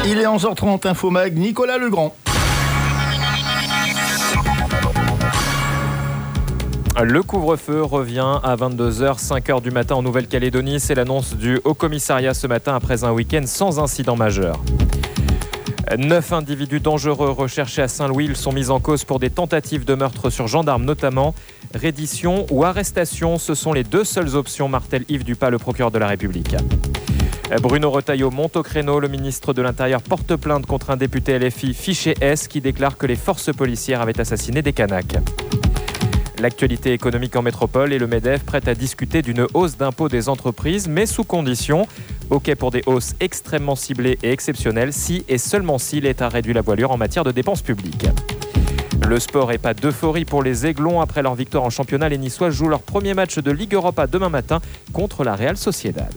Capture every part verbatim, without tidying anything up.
Il est onze heures trente, Infomag, Nicolas Legrand. Le couvre-feu revient à vingt-deux heures, cinq heures du matin en Nouvelle-Calédonie. C'est l'annonce du Haut-Commissariat ce matin après un week-end sans incident majeur. Neuf individus dangereux recherchés à Saint-Louis. Ils sont mis en cause pour des tentatives de meurtre sur gendarmes notamment. Reddition ou arrestation, ce sont les deux seules options, martèle Yves Dupas, le procureur de la République. Bruno Retailleau monte au créneau. Le ministre de l'Intérieur porte plainte contre un député L F I fiché S qui déclare que les forces policières avaient assassiné des Kanaks. L'actualité économique en métropole et le MEDEF prête à discuter d'une hausse d'impôts des entreprises, mais sous condition. OK pour des hausses extrêmement ciblées et exceptionnelles si et seulement si l'État réduit la voilure en matière de dépenses publiques. Le sport et pas d'euphorie pour les Aiglons. Après leur victoire en championnat, les Niçois jouent leur premier match de Ligue Europa demain matin contre la Real Sociedad.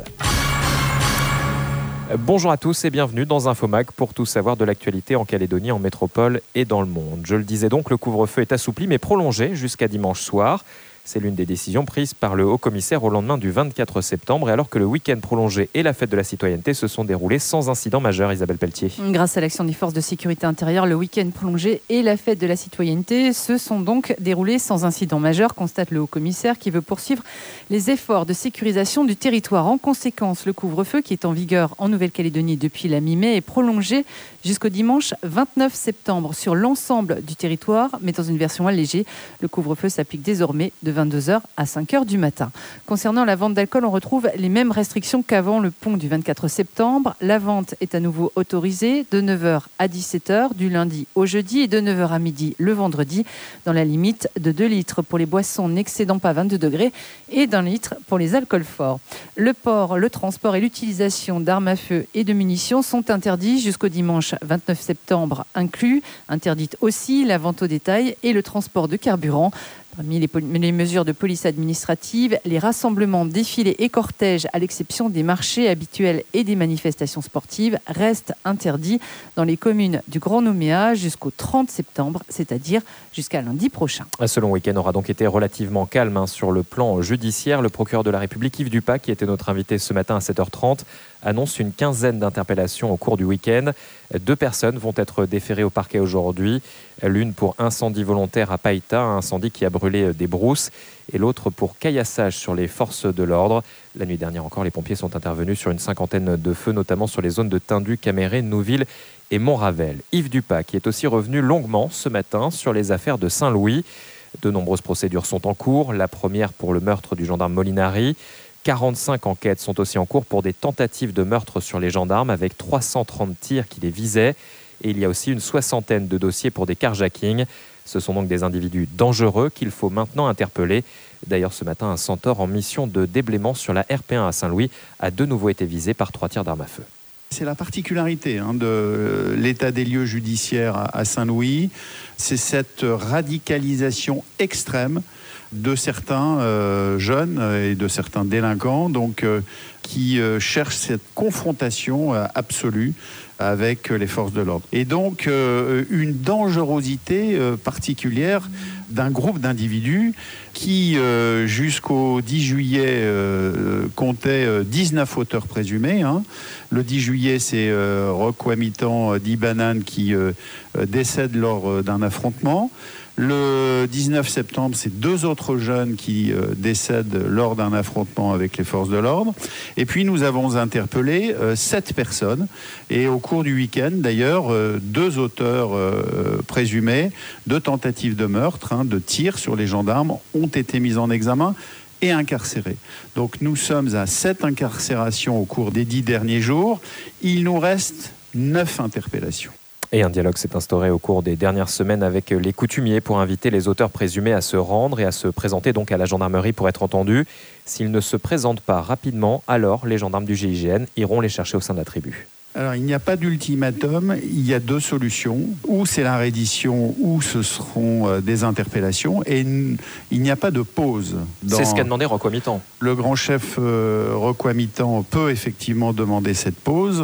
Bonjour à tous et bienvenue dans Infomag pour tout savoir de l'actualité en Calédonie, en métropole et dans le monde. Je le disais donc, le couvre-feu est assoupli mais prolongé jusqu'à dimanche soir. C'est l'une des décisions prises par le haut-commissaire au lendemain du vingt-quatre septembre et alors que le week-end prolongé et la fête de la citoyenneté se sont déroulés sans incident majeur. Isabelle Pelletier. Grâce à l'action des forces de sécurité intérieure, le week-end prolongé et la fête de la citoyenneté se sont donc déroulés sans incident majeur, constate le haut-commissaire qui veut poursuivre les efforts de sécurisation du territoire. En conséquence, le couvre-feu qui est en vigueur en Nouvelle-Calédonie depuis la mi-mai est prolongé jusqu'au dimanche vingt-neuf septembre sur l'ensemble du territoire, mais dans une version allégée. Le couvre-feu s'applique désormais de vingt-deux heures à cinq heures du matin. Concernant la vente d'alcool, on retrouve les mêmes restrictions qu'avant le pont du vingt-quatre septembre. La vente est à nouveau autorisée de neuf heures à dix-sept heures du lundi au jeudi et de neuf heures à midi le vendredi, dans la limite de deux litres pour les boissons n'excédant pas vingt-deux degrés et d'un litre pour les alcools forts. Le port, le transport et l'utilisation d'armes à feu et de munitions sont interdits jusqu'au dimanche vingt-neuf septembre inclus. Interdite aussi la vente au détail et le transport de carburant. Parmi les, les mesures de police administrative, les rassemblements, défilés et cortèges, à l'exception des marchés habituels et des manifestations sportives, restent interdits dans les communes du Grand Nouméa jusqu'au trente septembre, c'est-à-dire jusqu'à lundi prochain. Ce long week-end aura donc été relativement calme hein, sur le plan judiciaire. Le procureur de la République, Yves Dupas, qui était notre invité ce matin à sept heures trente, annonce une quinzaine d'interpellations au cours du week-end. Deux personnes vont être déférées au parquet aujourd'hui. L'une pour incendie volontaire à Païta, un incendie qui a brûlé des brousses, et l'autre pour caillassage sur les forces de l'ordre. La nuit dernière encore, les pompiers sont intervenus sur une cinquantaine de feux, notamment sur les zones de Tindu, Caméré, Nouville et Montravel. Yves Dupas, qui est aussi revenu longuement ce matin sur les affaires de Saint-Louis. De nombreuses procédures sont en cours. La première pour le meurtre du gendarme Molinari. quarante-cinq enquêtes sont aussi en cours pour des tentatives de meurtre sur les gendarmes avec trois cent trente tirs qui les visaient. Et il y a aussi une soixantaine de dossiers pour des carjackings. Ce sont donc des individus dangereux qu'il faut maintenant interpeller. D'ailleurs, ce matin, un centaure en mission de déblaiement sur la R P un à Saint-Louis a de nouveau été visé par trois tirs d'armes à feu. C'est la particularité hein, de l'état des lieux judiciaires à Saint-Louis. C'est cette radicalisation extrême de certains euh, jeunes et de certains délinquants donc, euh, qui euh, cherchent cette confrontation euh, absolue avec les forces de l'ordre. Et donc, euh, une dangerosité euh, particulière d'un groupe d'individus qui, euh, jusqu'au dix juillet, euh, comptait euh, dix-neuf auteurs présumés. Hein. Le dix juillet, c'est euh, Rokwamitan Dibanan qui euh, décède lors euh, d'un affrontement. Le dix-neuf septembre, c'est deux autres jeunes qui euh, décèdent lors d'un affrontement avec les forces de l'ordre. Et puis, nous avons interpellé euh, sept personnes. Et au cours du week-end, d'ailleurs, euh, deux auteurs euh, présumés de tentatives de meurtre, hein, de tirs sur les gendarmes, ont été mis en examen et incarcérés. Donc, nous sommes à sept incarcérations au cours des dix derniers jours. Il nous reste neuf interpellations. Et un dialogue s'est instauré au cours des dernières semaines avec les coutumiers pour inviter les auteurs présumés à se rendre et à se présenter donc à la gendarmerie pour être entendus. S'ils ne se présentent pas rapidement, alors les gendarmes du G I G N iront les chercher au sein de la tribu. Alors, il n'y a pas d'ultimatum, il y a deux solutions. Ou c'est la reddition, ou ce seront euh, des interpellations. Et n- il n'y a pas de pause. Dans... C'est ce qu'a demandé Rokwamitan. Le grand chef euh, Rokwamitan peut effectivement demander cette pause.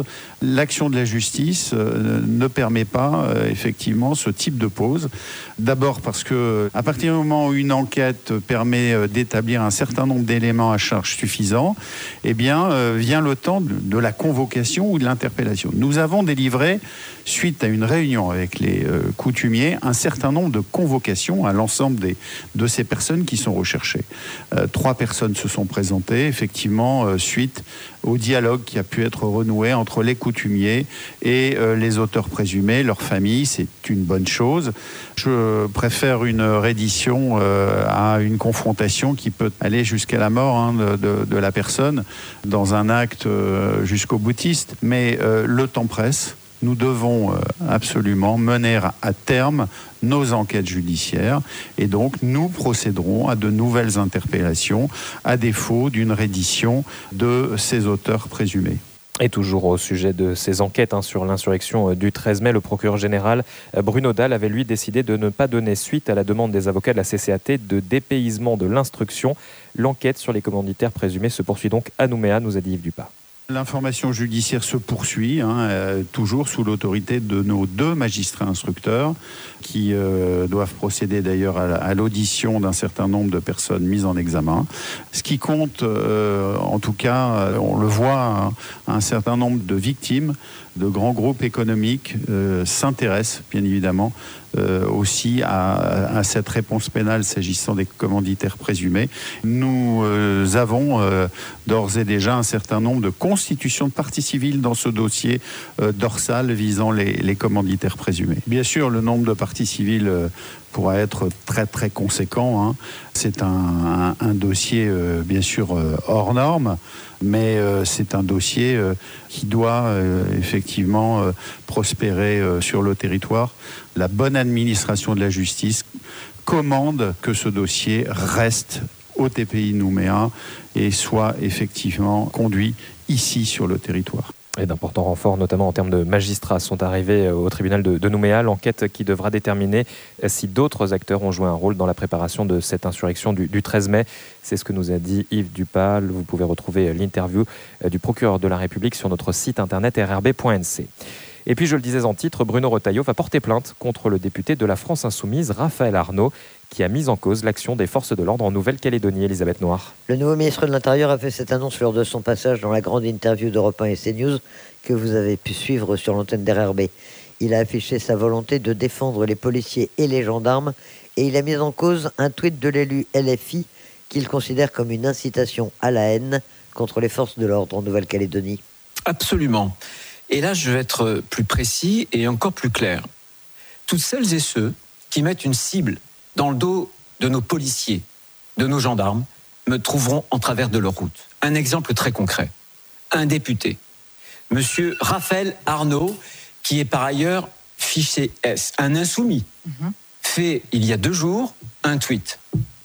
L'action de la justice euh, ne permet pas euh, effectivement ce type de pause. D'abord parce que à partir du moment où une enquête permet euh, d'établir un certain nombre d'éléments à charge suffisants, eh bien euh, vient le temps de, de la convocation ou de l'interpellation. Nous avons délivré, suite à une réunion avec les euh, coutumiers, un certain nombre de convocations à l'ensemble des, de ces personnes qui sont recherchées. Euh, trois personnes se sont présentées, effectivement, euh, suite au dialogue qui a pu être renoué entre les coutumiers et euh, les auteurs présumés, leurs familles. C'est une bonne chose. Je préfère une reddition euh, à une confrontation qui peut aller jusqu'à la mort hein, de, de, de la personne dans un acte euh, jusqu'au boutiste. Mais euh, le temps presse. Nous devons absolument mener à terme nos enquêtes judiciaires et donc nous procéderons à de nouvelles interpellations à défaut d'une reddition de ces auteurs présumés. Et toujours au sujet de ces enquêtes hein, sur l'insurrection du treize mai, le procureur général Bruno Dalle avait lui décidé de ne pas donner suite à la demande des avocats de la C C A T de dépaysement de l'instruction. L'enquête sur les commanditaires présumés se poursuit donc à Nouméa, nous a dit Yves Dupas. L'information judiciaire se poursuit, hein, euh, toujours sous l'autorité de nos deux magistrats instructeurs qui euh, doivent procéder d'ailleurs à, à l'audition d'un certain nombre de personnes mises en examen. Ce qui compte, euh, en tout cas, on le voit, un, un certain nombre de victimes, de grands groupes économiques euh, s'intéressent bien évidemment euh, aussi à, à cette réponse pénale s'agissant des commanditaires présumés. Nous euh, avons euh, d'ores et déjà un certain nombre de constitutions de partie civile dans ce dossier euh, dorsal visant les, les commanditaires présumés. Bien sûr, le nombre de parties civiles euh, pourra être très très conséquent. Hein. C'est un, un, un dossier euh, bien sûr euh, hors norme, mais euh, c'est un dossier euh, qui doit euh, effectivement euh, prospérer euh, sur le territoire. La bonne administration de la justice commande que ce dossier reste au T P I Nouméa et soit effectivement conduit ici sur le territoire. Et d'importants renforts, notamment en termes de magistrats, sont arrivés au tribunal de, de Nouméa. L'enquête qui devra déterminer si d'autres acteurs ont joué un rôle dans la préparation de cette insurrection du, du treize mai. C'est ce que nous a dit Yves Dupas. Vous pouvez retrouver l'interview du procureur de la République sur notre site internet r r b point n c. Et puis, je le disais en titre, Bruno Retailleau va porter plainte contre le député de la France Insoumise, Raphaël Arnaud, qui a mis en cause l'action des forces de l'ordre en Nouvelle-Calédonie. Elisabeth Noir. Le nouveau ministre de l'Intérieur a fait cette annonce lors de son passage dans la grande interview d'Europe un et CNews que vous avez pu suivre sur l'antenne d'R R B. Il a affiché sa volonté de défendre les policiers et les gendarmes et il a mis en cause un tweet de l'élu L F I qu'il considère comme une incitation à la haine contre les forces de l'ordre en Nouvelle-Calédonie. Absolument. Et là, je vais être plus précis et encore plus clair. Toutes celles et ceux qui mettent une cible dans le dos de nos policiers, de nos gendarmes, me trouveront en travers de leur route. Un exemple très concret. Un député, monsieur Raphaël Arnaud, qui est par ailleurs fiché S, un insoumis, mmh. fait il y a deux jours un tweet.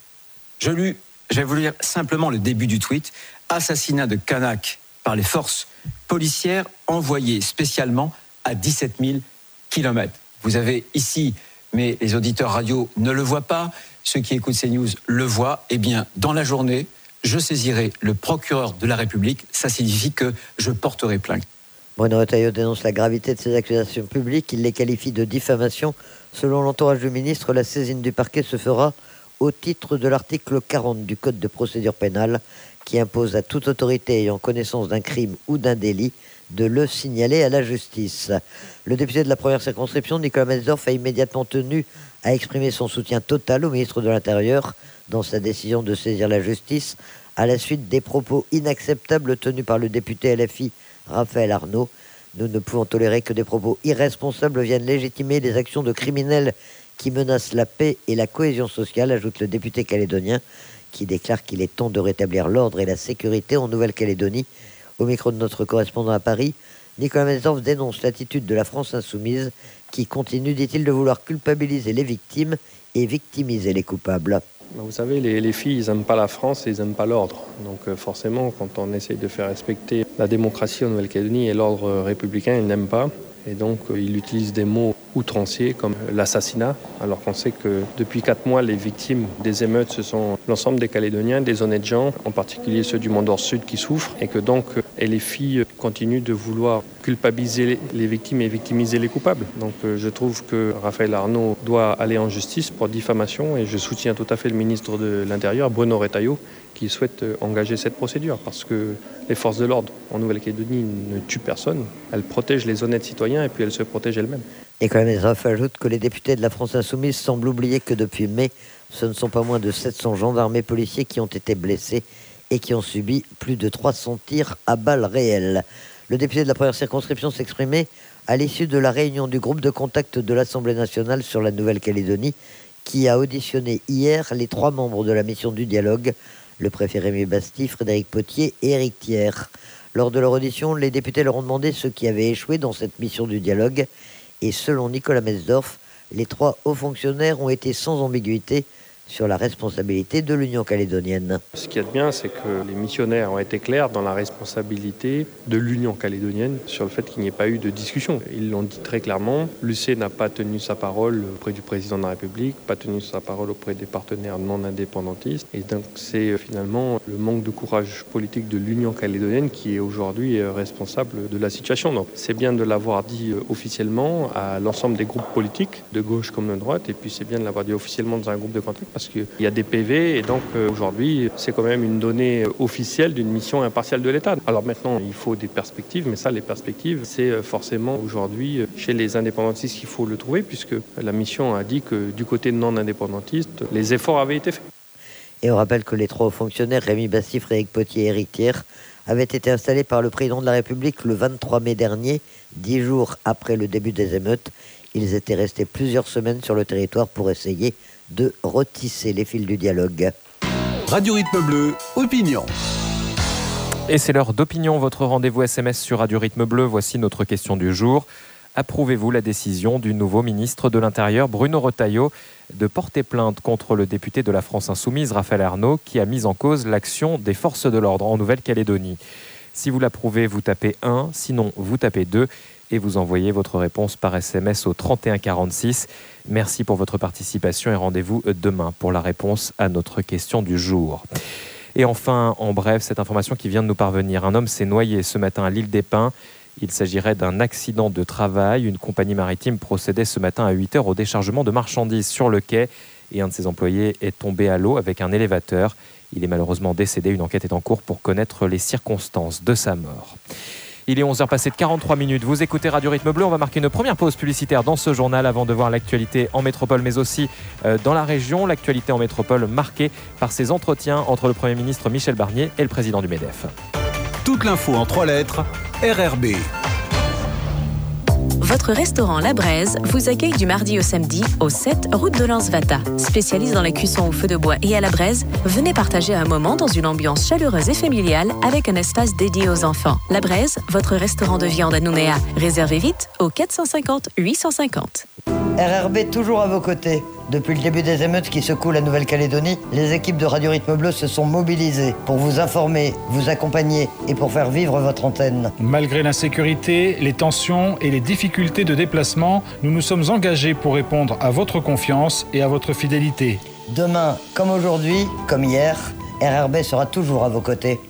Je, lui, je vais vous lire simplement le début du tweet. Assassinat de Kanak par les forces policières envoyées spécialement à dix-sept mille kilomètres. Vous avez ici, mais les auditeurs radio ne le voient pas, ceux qui écoutent CNews le voient, eh bien, dans la journée, je saisirai le procureur de la République. Ça signifie que je porterai plainte. Bruno Retailleau dénonce la gravité de ces accusations publiques. Il les qualifie de diffamation. Selon l'entourage du ministre, la saisine du parquet se fera au titre de l'article quarante du Code de procédure pénale qui impose à toute autorité ayant connaissance d'un crime ou d'un délit de le signaler à la justice. Le député de la première circonscription, Nicolas Metzdorf, a immédiatement tenu à exprimer son soutien total au ministre de l'Intérieur dans sa décision de saisir la justice à la suite des propos inacceptables tenus par le député L F I Raphaël Arnaud. Nous ne pouvons tolérer que des propos irresponsables viennent légitimer les actions de criminels qui menacent la paix et la cohésion sociale, ajoute le député calédonien, qui déclare qu'il est temps de rétablir l'ordre et la sécurité en Nouvelle-Calédonie. Au micro de notre correspondant à Paris, Nicolas Metzdorf dénonce l'attitude de la France insoumise qui continue, dit-il, de vouloir culpabiliser les victimes et victimiser les coupables. Vous savez, les, les filles, ils n'aiment pas la France et ils n'aiment pas l'ordre. Donc euh, forcément, quand on essaye de faire respecter la démocratie en Nouvelle-Calédonie et l'ordre républicain, ils n'aiment pas. Et donc, euh, il utilise des mots outranciers comme l'assassinat, alors qu'on sait que depuis quatre mois, les victimes des émeutes, ce sont l'ensemble des Calédoniens, des honnêtes gens, en particulier ceux du Mont-d'Or Sud qui souffrent, et que donc, et les filles continuent de vouloir culpabiliser les victimes et victimiser les coupables. Donc euh, je trouve que Raphaël Arnault doit aller en justice pour diffamation et je soutiens tout à fait le ministre de l'Intérieur, Bruno Retailleau, qui souhaite engager cette procédure parce que les forces de l'ordre en Nouvelle-Calédonie ne tuent personne. Elles protègent les honnêtes citoyens et puis elles se protègent elles-mêmes. Et quand même, les infos ajoutent que les députés de la France Insoumise semblent oublier que depuis mai, ce ne sont pas moins de sept cents gendarmes et policiers qui ont été blessés et qui ont subi plus de trois cents tirs à balles réelles. Le député de la première circonscription s'exprimait à l'issue de la réunion du groupe de contact de l'Assemblée nationale sur la Nouvelle-Calédonie qui a auditionné hier les trois membres de la mission du dialogue, le préfet Rémi Basti, Frédéric Potier et Éric Thiers. Lors de leur audition, les députés leur ont demandé ce qui avait échoué dans cette mission du dialogue. Et selon Nicolas Mesdorf, les trois hauts fonctionnaires ont été sans ambiguïté sur la responsabilité de l'Union calédonienne. Ce qu'il y a de bien, c'est que les missionnaires ont été clairs dans la responsabilité de l'Union calédonienne sur le fait qu'il n'y ait pas eu de discussion. Ils l'ont dit très clairement, l'U C n'a pas tenu sa parole auprès du président de la République, pas tenu sa parole auprès des partenaires non indépendantistes. Et donc c'est finalement le manque de courage politique de l'Union calédonienne qui est aujourd'hui responsable de la situation. Donc c'est bien de l'avoir dit officiellement à l'ensemble des groupes politiques, de gauche comme de droite, et puis c'est bien de l'avoir dit officiellement dans un groupe de contact, parce qu'il y a des P V et donc euh, aujourd'hui c'est quand même une donnée officielle d'une mission impartiale de l'État. Alors maintenant il faut des perspectives, mais ça les perspectives c'est forcément aujourd'hui chez les indépendantistes qu'il faut le trouver, puisque la mission a dit que du côté non indépendantiste les efforts avaient été faits. Et on rappelle que les trois hauts fonctionnaires, Rémi Basti, Frédéric Potier et Éric Thiers, avaient été installés par le président de la République le vingt-trois mai dernier, dix jours après le début des émeutes. Ils étaient restés plusieurs semaines sur le territoire pour essayer de retisser les fils du dialogue. Radio Rythme Bleu, opinion. Et c'est l'heure d'opinion, votre rendez-vous S M S sur Radio Rythme Bleu. Voici notre question du jour. Approuvez-vous la décision du nouveau ministre de l'Intérieur, Bruno Retailleau, de porter plainte contre le député de la France Insoumise, Raphaël Arnault, qui a mis en cause l'action des forces de l'ordre en Nouvelle-Calédonie? Si vous l'approuvez, vous tapez un, sinon vous tapez deux et vous envoyez votre réponse par S M S au trente et un quarante-six. Merci pour votre participation et rendez-vous demain pour la réponse à notre question du jour. Et enfin, en bref, cette information qui vient de nous parvenir. Un homme s'est noyé ce matin à l'île des Pins. Il s'agirait d'un accident de travail. Une compagnie maritime procédait ce matin à huit heures au déchargement de marchandises sur le quai et un de ses employés est tombé à l'eau avec un élévateur. Il est malheureusement décédé. Une enquête est en cours pour connaître les circonstances de sa mort. Il est onze heures passées de quarante-trois minutes. Vous écoutez Radio Rythme Bleu. On va marquer une première pause publicitaire dans ce journal avant de voir l'actualité en métropole, mais aussi dans la région. L'actualité en métropole marquée par ces entretiens entre le Premier ministre Michel Barnier et le président du MEDEF. Toute l'info en trois lettres, R R B. Votre restaurant La Braise vous accueille du mardi au samedi au sept route de Lansvata. Spécialiste dans la cuisson au feu de bois et à la braise, venez partager un moment dans une ambiance chaleureuse et familiale avec un espace dédié aux enfants. La Braise, votre restaurant de viande à Nouméa. Réservez vite au quatre cent cinquante huit cent cinquante. R R B toujours à vos côtés. Depuis le début des émeutes qui secouent la Nouvelle-Calédonie, les équipes de Radio Rythme Bleu se sont mobilisées pour vous informer, vous accompagner et pour faire vivre votre antenne. Malgré l'insécurité, les tensions et les difficultés de déplacement, nous nous sommes engagés pour répondre à votre confiance et à votre fidélité. Demain, comme aujourd'hui, comme hier, R R B sera toujours à vos côtés.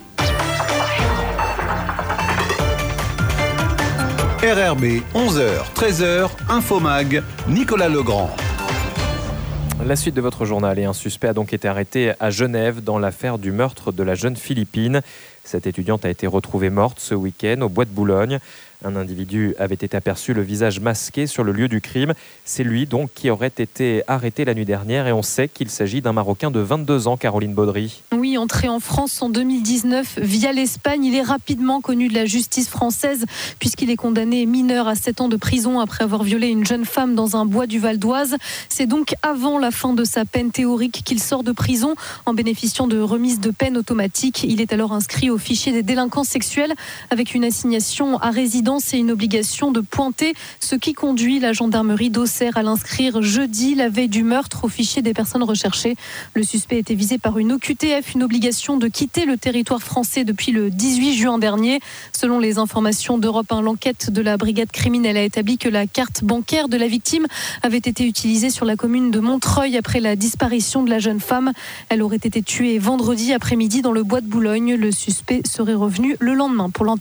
R R B, onze heures, treize heures, Infomag, Nicolas Legrand. La suite de votre journal. Et un suspect a donc été arrêté à Genève dans l'affaire du meurtre de la jeune Philippine. Cette étudiante a été retrouvée morte ce week-end au bois de Boulogne. Un individu avait été aperçu, le visage masqué, sur le lieu du crime. C'est lui donc qui aurait été arrêté la nuit dernière et on sait qu'il s'agit d'un Marocain de vingt-deux ans, Caroline Baudry. Oui, entré en France en deux mille dix-neuf via l'Espagne, il est rapidement connu de la justice française puisqu'il est condamné mineur à sept ans de prison après avoir violé une jeune femme dans un bois du Val d'Oise. C'est donc avant la fin de sa peine théorique qu'il sort de prison en bénéficiant de remise de peine automatique. Il est alors inscrit au fichier des délinquants sexuels avec une assignation à résidence et une obligation de pointer, ce qui conduit la gendarmerie d'Auxerre à l'inscrire jeudi, la veille du meurtre, au fichier des personnes recherchées. Le suspect était visé par une O Q T F, une obligation de quitter le territoire français depuis le dix-huit juin dernier. Selon les informations d'Europe un, l'enquête de la brigade criminelle a établi que la carte bancaire de la victime avait été utilisée sur la commune de Montreuil après la disparition de la jeune femme. Elle aurait été tuée vendredi après-midi dans le bois de Boulogne. Le suspect serait revenu le lendemain pour l'enterrer.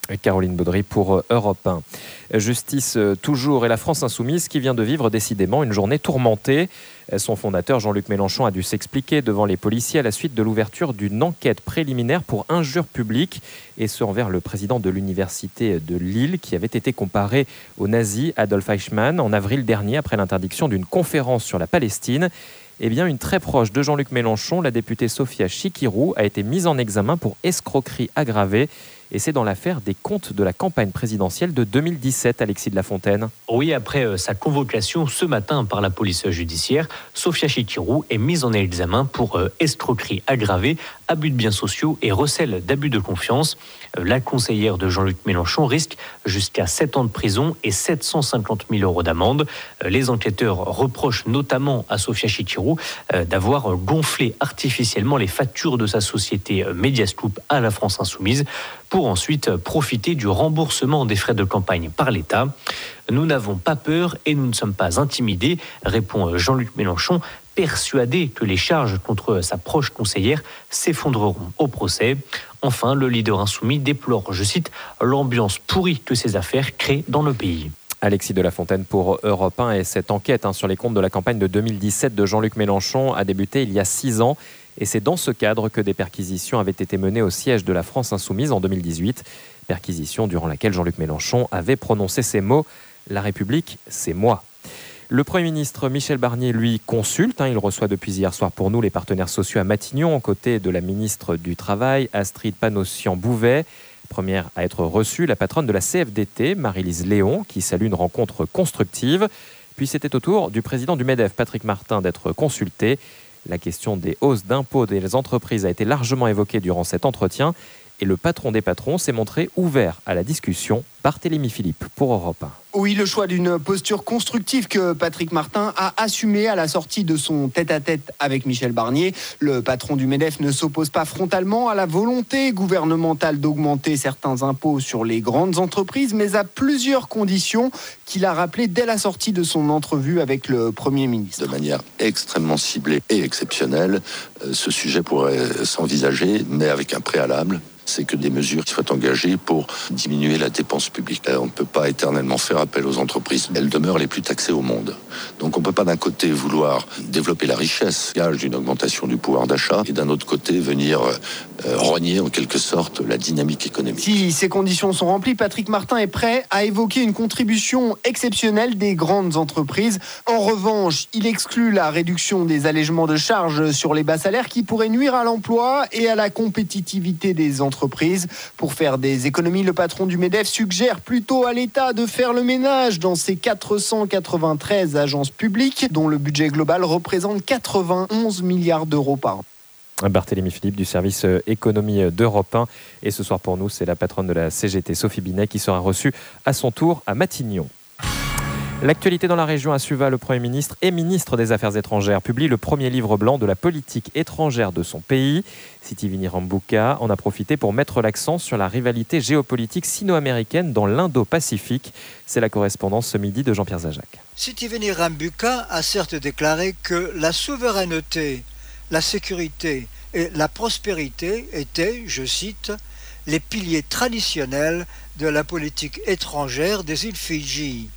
Caroline Baudry pour Europe un. Justice toujours et la France insoumise qui vient de vivre décidément une journée tourmentée. Son fondateur Jean-Luc Mélenchon a dû s'expliquer devant les policiers à la suite de l'ouverture d'une enquête préliminaire pour injure publique, et ce envers le président de l'université de Lille qui avait été comparé au nazi Adolf Eichmann en avril dernier après l'interdiction d'une conférence sur la Palestine. Eh bien, une très proche de Jean-Luc Mélenchon, la députée Sophia Chikirou, a été mise en examen pour escroquerie aggravée. Et c'est dans l'affaire des comptes de la campagne présidentielle de deux mille dix-sept, Alexis de la Fontaine. Oui, après euh, sa convocation ce matin par la police judiciaire, Sophia Chikirou est mise en examen pour euh, escroquerie aggravée, abus de biens sociaux et recel d'abus de confiance. Euh, la conseillère de Jean-Luc Mélenchon risque jusqu'à sept ans de prison et sept cent cinquante mille euros d'amende. Euh, les enquêteurs reprochent notamment à Sophia Chikirou euh, d'avoir gonflé artificiellement les factures de sa société euh, Mediascoop à la France insoumise, pour ensuite profiter du remboursement des frais de campagne par l'État. Nous n'avons pas peur et nous ne sommes pas intimidés, répond Jean-Luc Mélenchon, persuadé que les charges contre sa proche conseillère s'effondreront au procès. Enfin, le leader insoumis déplore, je cite, l'ambiance pourrie que ces affaires créent dans le pays. Alexis de la Fontaine pour Europe un. Et cette enquête hein, sur les comptes de la campagne de deux mille dix-sept de Jean-Luc Mélenchon a débuté il y a six ans. Et c'est dans ce cadre que des perquisitions avaient été menées au siège de la France insoumise en deux mille dix-huit. Perquisition durant laquelle Jean-Luc Mélenchon avait prononcé ces mots « La République, c'est moi ». Le Premier ministre Michel Barnier, lui, consulte. Hein, il reçoit depuis hier soir pour nous les partenaires sociaux à Matignon, aux côtés de la ministre du Travail, Astrid Panosyan-Bouvet. Première à être reçue, la patronne de la C F D T, Marie-Lise Léon, qui salue une rencontre constructive. Puis c'était au tour du président du MEDEF, Patrick Martin, d'être consulté. La question des hausses d'impôts des entreprises a été largement évoquée durant cet entretien et le patron des patrons s'est montré ouvert à la discussion. Barthélémy Philippe pour Europe un. Oui, le choix d'une posture constructive que Patrick Martin a assumé à la sortie de son tête-à-tête avec Michel Barnier. Le patron du MEDEF ne s'oppose pas frontalement à la volonté gouvernementale d'augmenter certains impôts sur les grandes entreprises, mais à plusieurs conditions qu'il a rappelées dès la sortie de son entrevue avec le Premier ministre. De manière extrêmement ciblée et exceptionnelle, ce sujet pourrait s'envisager, mais avec un préalable. C'est que des mesures soient engagées pour diminuer la dépense publique. On ne peut pas éternellement faire appel aux entreprises. Elles demeurent les plus taxées au monde. Donc on ne peut pas d'un côté vouloir développer la richesse, gage d'une augmentation du pouvoir d'achat, et d'un autre côté venir euh, rogner en quelque sorte la dynamique économique. Si ces conditions sont remplies, Patrick Martin est prêt à évoquer une contribution exceptionnelle des grandes entreprises. En revanche, il exclut la réduction des allègements de charges sur les bas salaires qui pourraient nuire à l'emploi et à la compétitivité des entreprises. Pour faire des économies, le patron du MEDEF suggère plutôt à l'État de faire le ménage dans ses quatre cent quatre-vingt-treize agences publiques, dont le budget global représente quatre-vingt-onze milliards d'euros par an. Barthélémy Philippe du service économie d'Europe un. Et ce soir pour nous, c'est la patronne de la C G T, Sophie Binet, qui sera reçue à son tour à Matignon. L'actualité dans la région, à Suva, le Premier ministre et ministre des Affaires étrangères publie le premier livre blanc de la politique étrangère de son pays. Sitiveni Rambuka en a profité pour mettre l'accent sur la rivalité géopolitique sino-américaine dans l'Indo-Pacifique. C'est la correspondance ce midi de Jean-Pierre Zajac. Sitiveni Rambuka a certes déclaré que la souveraineté, la sécurité et la prospérité étaient, je cite, les piliers traditionnels de la politique étrangère des îles Fidji.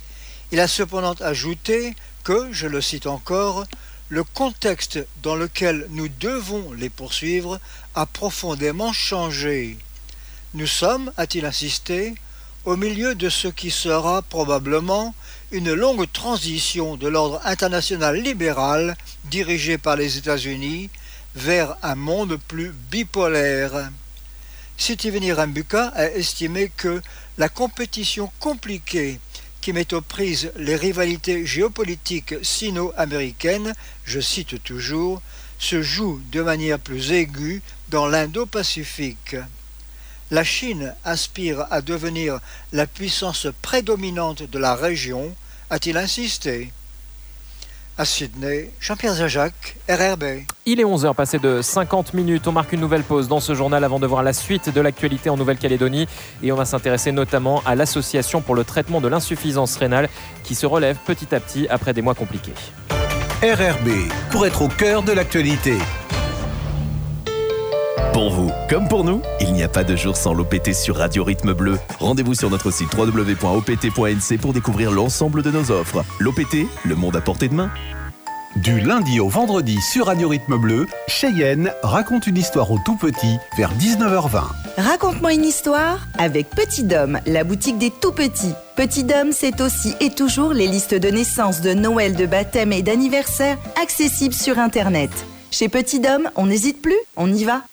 Il a cependant ajouté que, je le cite encore, le contexte dans lequel nous devons les poursuivre a profondément changé. Nous sommes, a-t-il insisté, au milieu de ce qui sera probablement une longue transition de l'ordre international libéral dirigé par les États-Unis vers un monde plus bipolaire. Sitiveni Rambuka a estimé que la compétition compliquée qui met aux prises les rivalités géopolitiques sino-américaines, je cite toujours, se joue de manière plus aiguë dans l'Indo-Pacifique. La Chine aspire à devenir la puissance prédominante de la région, a-t-il insisté. À Sydney, Jean-Pierre Zajac, R R B. Il est onze heures passées de cinquante minutes. On marque une nouvelle pause dans ce journal avant de voir la suite de l'actualité en Nouvelle-Calédonie. Et on va s'intéresser notamment à l'association pour le traitement de l'insuffisance rénale qui se relève petit à petit après des mois compliqués. R R B, pour être au cœur de l'actualité. Pour vous, comme pour nous, il n'y a pas de jour sans l'O P T sur Radio Rythme Bleu. Rendez-vous sur notre site w w w point o p t point n c pour découvrir l'ensemble de nos offres. L'O P T, le monde à portée de main. Du lundi au vendredi sur Radio Rythme Bleu, Cheyenne raconte une histoire aux tout petits vers dix-neuf heures vingt. Raconte-moi une histoire avec Petit Dôme, la boutique des tout petits. Petit Dôme, c'est aussi et toujours les listes de naissance, de Noël, de baptême et d'anniversaire accessibles sur Internet. Chez Petit Dôme, on n'hésite plus, on y va.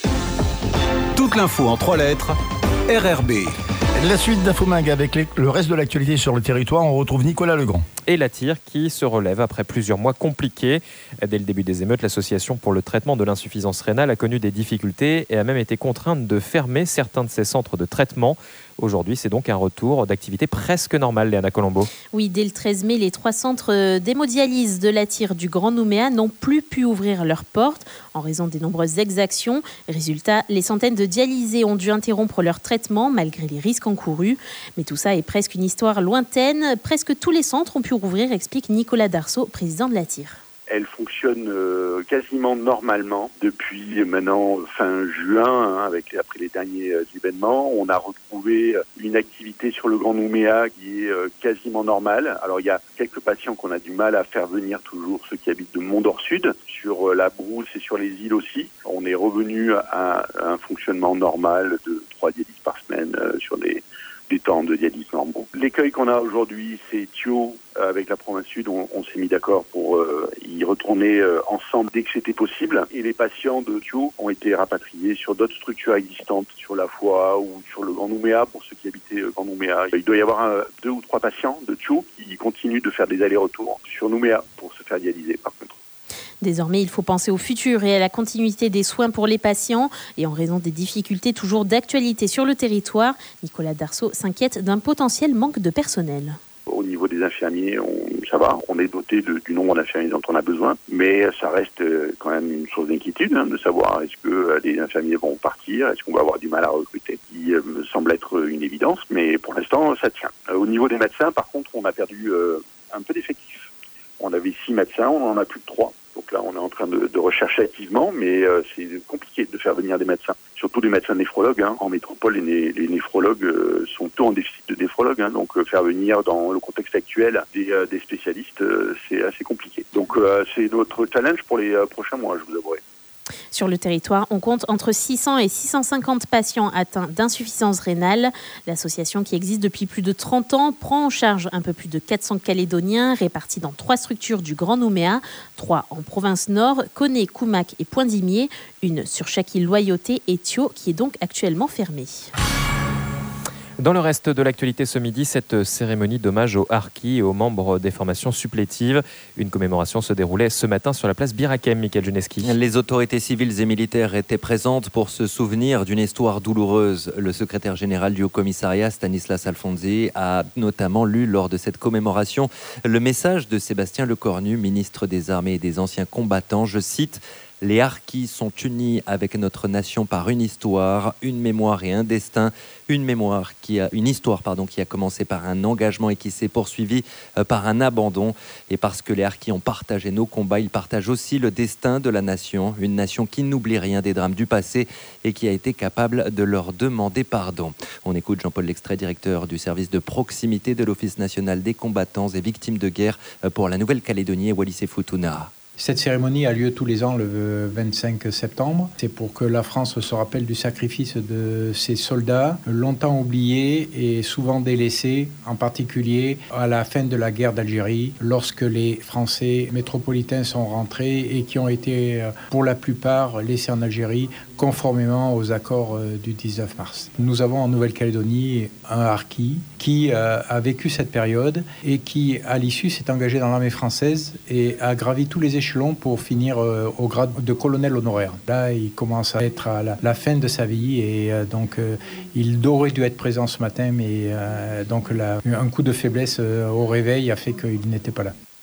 Toute l'info en trois lettres, R R B. La suite d'Infomag avec les, le reste de l'actualité sur le territoire, on retrouve Nicolas Legrand. Et la tire qui se relève après plusieurs mois compliqués. Dès le début des émeutes, l'Association pour le traitement de l'insuffisance rénale a connu des difficultés et a même été contrainte de fermer certains de ses centres de traitement. Aujourd'hui, c'est donc un retour d'activité presque normale, Léana Colombo. Oui, dès le treize mai, les trois centres d'hémodialyse de la tire du Grand Nouméa n'ont plus pu ouvrir leurs portes en raison des nombreuses exactions. Résultat, les centaines de dialysés ont dû interrompre leur traitement malgré les risques encourus. Mais tout ça est presque une histoire lointaine. Presque tous les centres ont pu rouvrir, explique Nicolas Darceau, président de la tire. Elle fonctionne euh, quasiment normalement depuis maintenant fin juin, hein, avec après les derniers euh, événements. On a retrouvé une activité sur le Grand Nouméa qui est euh, quasiment normale. Alors il y a quelques patients qu'on a du mal à faire venir, toujours ceux qui habitent de Mont-d'Or-Sud, sur euh, la Brousse et sur les îles aussi. On est revenu à, à un fonctionnement normal de trois dialyses par semaine euh, sur des des temps de dialyse normaux. L'écueil qu'on a aujourd'hui, c'est Thio. Avec la province Sud, on, on s'est mis d'accord pour euh, y retourner euh, ensemble dès que c'était possible. Et les patients de Thio ont été rapatriés sur d'autres structures existantes, sur la Foix ou sur le Grand Nouméa, pour ceux qui habitaient le Grand Nouméa. Il doit y avoir un, deux ou trois patients de Thio qui continuent de faire des allers-retours sur Nouméa pour se faire dialyser, par contre. Désormais, il faut penser au futur et à la continuité des soins pour les patients. Et en raison des difficultés toujours d'actualité sur le territoire, Nicolas Darceau s'inquiète d'un potentiel manque de personnel. Au niveau des infirmiers, on, ça va, on est doté de, du nombre d'infirmiers dont on a besoin, mais ça reste quand même une source d'inquiétude hein, de savoir est-ce que les infirmiers vont partir, est-ce qu'on va avoir du mal à recruter, qui euh, me semble être une évidence, mais pour l'instant, ça tient. Euh, au niveau des médecins, par contre, on a perdu euh, un peu d'effectifs. On avait six médecins, on en a plus que trois. Donc là, on est en train de, de rechercher activement, mais euh, c'est compliqué de faire venir des médecins. Surtout des médecins néphrologues. Hein. En métropole, les, né- les néphrologues euh, sont tous en déficit de néphrologues. Hein. Donc euh, faire venir dans le contexte actuel des, euh, des spécialistes, euh, c'est assez compliqué. Donc euh, c'est notre challenge pour les euh, prochains mois, je vous avouerai. Sur le territoire, on compte entre six cents et six cent cinquante patients atteints d'insuffisance rénale. L'association, qui existe depuis plus de trente ans, prend en charge un peu plus de quatre cents Calédoniens répartis dans trois structures du Grand Nouméa, trois en province nord, Koné, Koumac et Poindimier, une sur chaque île Loyauté et Thio, qui est donc actuellement fermée. Dans le reste de l'actualité ce midi, cette cérémonie d'hommage aux harkis et aux membres des formations supplétives. Une commémoration se déroulait ce matin sur la place Bir Hakeim, Michael Juneski. Les autorités civiles et militaires étaient présentes pour se souvenir d'une histoire douloureuse. Le secrétaire général du Haut-Commissariat, Stanislas Alfonsi, a notamment lu lors de cette commémoration le message de Sébastien Lecornu, ministre des Armées et des Anciens Combattants. Je cite: « Les harkis sont unis avec notre nation par une histoire, une mémoire et un destin. Une mémoire qui a, une histoire pardon, qui a commencé par un engagement et qui s'est poursuivie par un abandon. Et parce que les harkis ont partagé nos combats, ils partagent aussi le destin de la nation. Une nation qui n'oublie rien des drames du passé et qui a été capable de leur demander pardon. » On écoute Jean-Paul Lextrait, directeur du service de proximité de l'Office national des combattants et victimes de guerre pour la Nouvelle-Calédonie et Wallis et Futuna. Cette cérémonie a lieu tous les ans le vingt-cinq septembre. C'est pour que la France se rappelle du sacrifice de ses soldats, longtemps oubliés et souvent délaissés, en particulier à la fin de la guerre d'Algérie, lorsque les Français métropolitains sont rentrés et qui ont été pour la plupart laissés en Algérie conformément aux accords du dix-neuf mars. Nous avons en Nouvelle-Calédonie un harki qui a vécu cette période et qui, à l'issue, s'est engagé dans l'armée française et a gravi tous les échelons pour finir au grade de colonel honoraire. Là, il commence à être à la, la fin de sa vie et euh, donc euh, il aurait dû être présent ce matin, mais euh, donc là, un coup de faiblesse euh, au réveil a fait qu'il n'était pas là.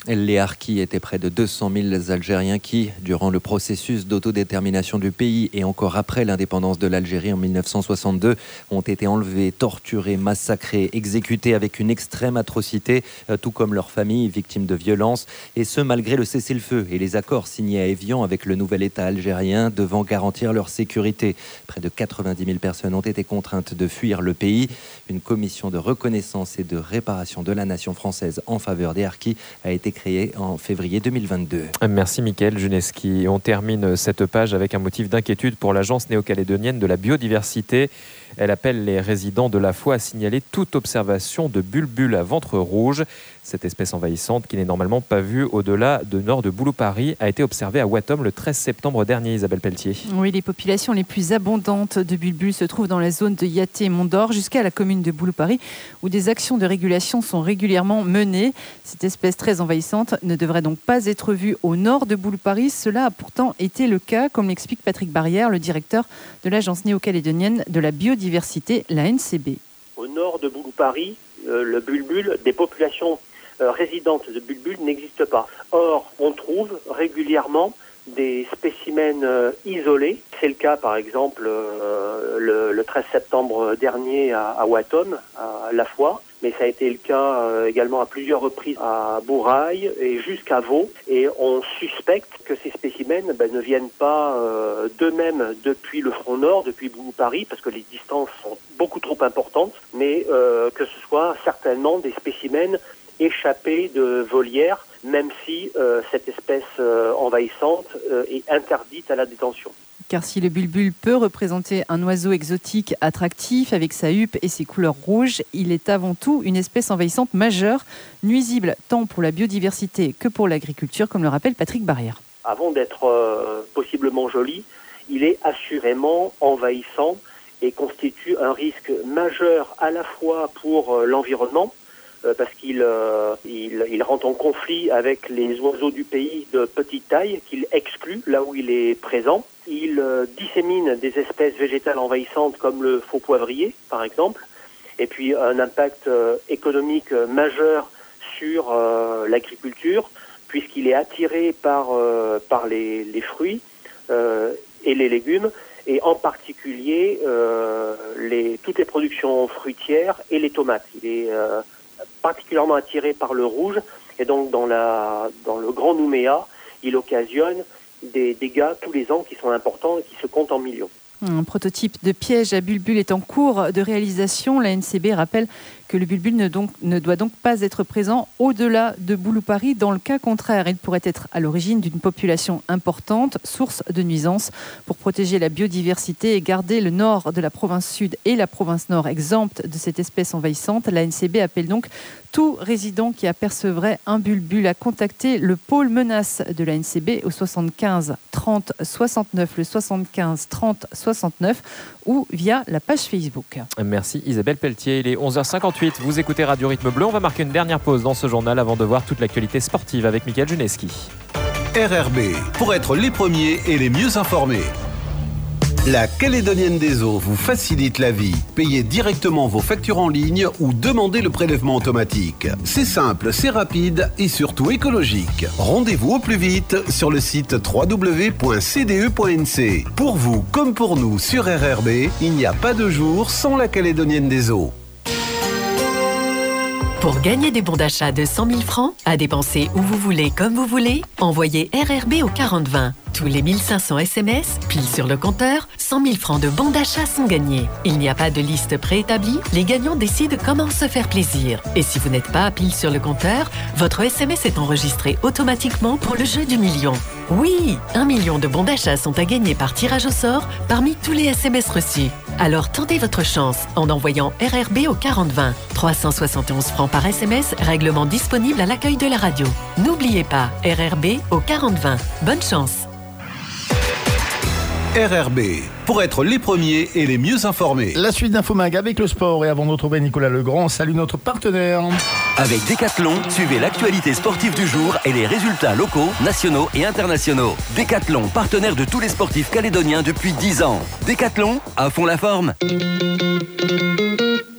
Les harkis étaient près de deux cent mille Algériens qui, durant le processus d'autodétermination du pays et encore après l'indépendance de l'Algérie en mille neuf cent soixante-deux, ont été enlevés, torturés, massacrés, exécutés avec une extrême atrocité, tout comme leurs familles victimes de violences, et ce malgré le cessez-le-feu et les accords signés à Évian avec le nouvel État algérien devant garantir leur sécurité. Près de quatre-vingt-dix mille personnes ont été contraintes de fuir le pays. Une commission de reconnaissance et de réparation de la nation française en faveur des harkis a été créée en février deux mille vingt-deux. Merci Mickaël Juneski. On termine cette page avec un motif d'inquiétude pour l'Agence néo-calédonienne de la biodiversité. Elle appelle les résidents de la Foi à signaler toute observation de bulbule à ventre rouge. Cette espèce envahissante, qui n'est normalement pas vue au-delà de nord de Bouloupari, a été observée à Ouattom le treize septembre dernier, Isabelle Pelletier. Oui, les populations les plus abondantes de bulbules se trouvent dans la zone de Yaté-Mont-d'Or jusqu'à la commune de Bouloupari, où des actions de régulation sont régulièrement menées. Cette espèce très envahissante ne devrait donc pas être vue au nord de Bouloupari. Cela a pourtant été le cas, comme l'explique Patrick Barrière, le directeur de l'Agence néo-calédonienne de la biodiversité, la N C B. Au nord de Bouloupari, euh, le bulbule, des populations euh, résidentes de bulbule n'existent pas. Or, on trouve régulièrement des spécimens euh, isolés. C'est le cas, par exemple, euh, le, le treize septembre dernier à, à Ouattom, à La Foi. Mais ça a été le cas euh, également à plusieurs reprises à Bourail et jusqu'à Vaud. Et on suspecte que ces spécimens ben, ne viennent pas euh, d'eux-mêmes depuis le front nord, depuis Bouloupari, parce que les distances sont beaucoup trop importantes, mais euh, que ce soit certainement des spécimens échappés de volières, même si euh, cette espèce euh, envahissante euh, est interdite à la détention. Car si le bulbule peut représenter un oiseau exotique attractif avec sa huppe et ses couleurs rouges, il est avant tout une espèce envahissante majeure, nuisible tant pour la biodiversité que pour l'agriculture, comme le rappelle Patrick Barrière. Avant d'être euh, possiblement joli, il est assurément envahissant et constitue un risque majeur à la fois pour euh, l'environnement, euh, parce qu'il euh, il, il rentre en conflit avec les oiseaux du pays de petite taille, qu'il exclut là où il est présent. Il euh, dissémine des espèces végétales envahissantes comme le faux poivrier, par exemple, et puis un impact euh, économique euh, majeur sur euh, l'agriculture, puisqu'il est attiré par, euh, par les, les fruits euh, et les légumes, et en particulier euh, les, toutes les productions fruitières et les tomates. Il est euh, particulièrement attiré par le rouge, et donc dans, la, dans le Grand Nouméa, il occasionne des dégâts tous les ans qui sont importants et qui se comptent en millions. Un prototype de piège à bulbule est en cours de réalisation. La N C B rappelle que le bulbule ne, donc, ne doit donc pas être présent au-delà de Bouloupari. Dans le cas contraire, il pourrait être à l'origine d'une population importante, source de nuisances. Pour protéger la biodiversité et garder le nord de la province sud et la province nord exemptes de cette espèce envahissante, la N C B appelle donc tout résident qui apercevrait un bulbule à contacter le pôle menace de la N C B au soixante-quinze trente soixante-neuf, le soixante-quinze trente soixante-neuf ou via la page Facebook. Merci Isabelle Pelletier. Il est onze heures cinquante-huit. Vous écoutez Radio Rythme Bleu. On va marquer une dernière pause dans ce journal avant de voir toute l'actualité sportive avec Mickaël Juneski. R R B, pour être les premiers et les mieux informés. La Calédonienne des Eaux vous facilite la vie. Payez directement vos factures en ligne ou demandez le prélèvement automatique. C'est simple, c'est rapide et surtout écologique. Rendez-vous au plus vite sur le site w w w point c d e point n c. Pour vous comme pour nous sur R R B, il n'y a pas de jour sans la Calédonienne des Eaux. Pour gagner des bons d'achat de cent mille francs, à dépenser où vous voulez, comme vous voulez, envoyez R R B au quarante vingt. Tous les mille cinq cents S M S, pile sur le compteur, cent mille francs de bons d'achat sont gagnés. Il n'y a pas de liste préétablie, les gagnants décident comment se faire plaisir. Et si vous n'êtes pas pile sur le compteur, votre S M S est enregistré automatiquement pour le jeu du million. Oui, un million de bons d'achat sont à gagner par tirage au sort parmi tous les S M S reçus. Alors tentez votre chance en envoyant R R B au quarante vingt. trois cent soixante et onze francs par S M S, règlement disponible à l'accueil de la radio. N'oubliez pas, R R B au quarante vingt. Bonne chance. R R B, pour être les premiers et les mieux informés. La suite d'Infomag avec le sport. Et avant de retrouver Nicolas Legrand, salut notre partenaire. Avec Decathlon, suivez l'actualité sportive du jour et les résultats locaux, nationaux et internationaux. Decathlon, partenaire de tous les sportifs calédoniens depuis dix ans. Decathlon, à fond la forme.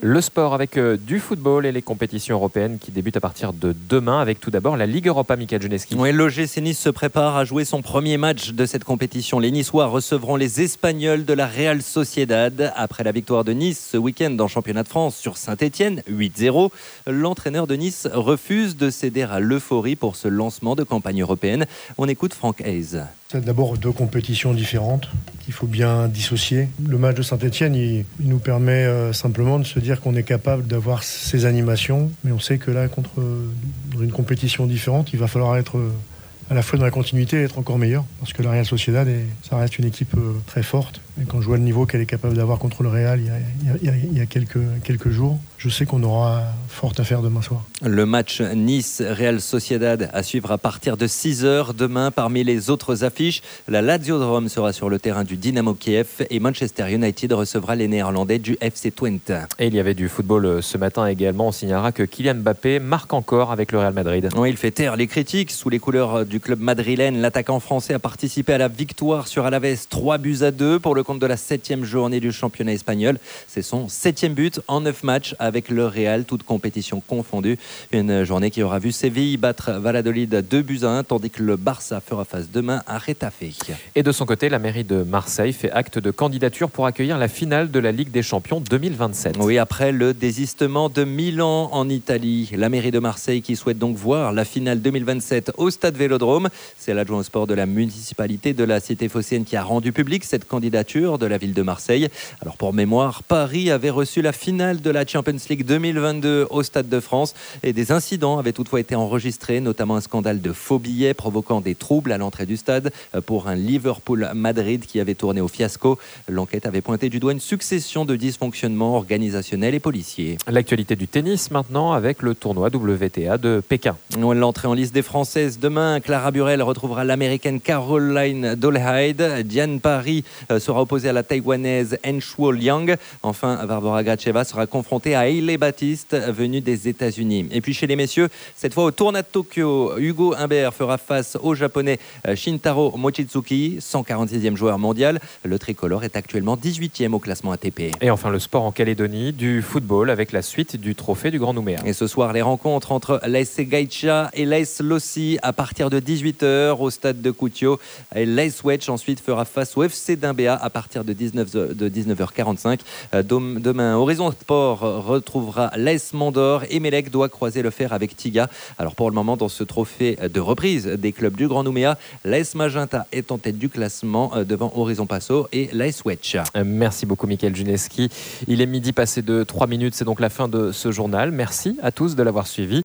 Le sport avec euh, du football et les compétitions européennes qui débutent à partir de demain avec tout d'abord la Ligue Europa, Michael Juneski. Oui, l'O G C Nice se prépare à jouer son premier match de cette compétition. Les Niçois recevront les Espagnols de la Real Sociedad. Après la victoire de Nice ce week-end en championnat de France sur Saint-Etienne, huit zéro, l'entraîneur de Nice refuse de céder à l'euphorie pour ce lancement de campagne européenne. On écoute Franck Hayes. C'est d'abord deux compétitions différentes qu'il faut bien dissocier. Le match de Saint-Etienne, il, il nous permet euh, simplement de se dire qu'on est capable d'avoir ces animations, mais on sait que là, contre dans une compétition différente, il va falloir être euh, à la fois dans la continuité et être encore meilleur, parce que la Real Sociedad, est, ça reste une équipe euh, très forte. Et quand je vois le niveau qu'elle est capable d'avoir contre le Real il y a, il y a, il y a quelques, quelques jours, je sais qu'on aura fort à faire demain soir. Le match Nice-Real Sociedad à suivre à partir de six heures demain. Parmi les autres affiches, la Lazio de Rome sera sur le terrain du Dynamo Kiev et Manchester United recevra les Néerlandais du F C Twente. Et il y avait du football ce matin également. On signalera que Kylian Mbappé marque encore avec le Real Madrid. Oui, il fait taire les critiques. Sous les couleurs du club madrilène, l'attaquant français a participé à la victoire sur Alaves, trois buts à deux pour le compte de la septième journée du championnat espagnol. C'est son septième but en neuf matchs avec le Real, toutes compétitions confondues. Une journée qui aura vu Séville battre Valladolid deux buts à un, tandis que le Barça fera face demain à Getafe. Et de son côté, la mairie de Marseille fait acte de candidature pour accueillir la finale de la Ligue des Champions deux mille vingt-sept. Oui, après le désistement de Milan en Italie, la mairie de Marseille qui souhaite donc voir la finale deux mille vingt-sept au stade Vélodrome. C'est l'adjoint au sport de la municipalité de la cité phocéenne qui a rendu public cette candidature de la ville de Marseille. Alors pour mémoire, Paris avait reçu la finale de la Champions League deux mille vingt-deux au Stade de France et des incidents avaient toutefois été enregistrés, notamment un scandale de faux billets provoquant des troubles à l'entrée du stade pour un Liverpool-Madrid qui avait tourné au fiasco. L'enquête avait pointé du doigt une succession de dysfonctionnements organisationnels et policiers. L'actualité du tennis maintenant avec le tournoi W T A de Pékin. L'entrée en liste des Françaises demain, Clara Burel retrouvera l'américaine Caroline Dolehide. Diane Parry sera opposée à la taïwanaise Enshuo Liang. Enfin, Barbara Gracheva sera confrontée à Hailey Baptiste, venue des États-Unis. Et puis chez les messieurs, cette fois au tournoi de Tokyo, Hugo Humbert fera face au japonais Shintaro Mochizuki, cent quarante-sixième joueur mondial. Le tricolore est actuellement dix-huitième au classement A T P. Et enfin le sport en Calédonie, du football avec la suite du trophée du Grand Nouméa. Et ce soir, les rencontres entre l'A S Gaïcha et l'A S Lossi à partir de dix-huit heures au stade de Koutio. Et l'A S Wedge ensuite fera face au F C d'Imbéa à partir de dix-neuf heures quarante-cinq. Demain, Horizon Sport retrouvera l'A S Mandor. Emelec doit croiser le fer avec Tiga. Alors pour le moment, dans ce trophée de reprise des clubs du Grand Nouméa, l'A S Magenta est en tête du classement devant Horizon Passo et l'A S Wedge. Merci beaucoup Michael Juneski. Il est midi passé de trois minutes, c'est donc la fin de ce journal. Merci à tous de l'avoir suivi.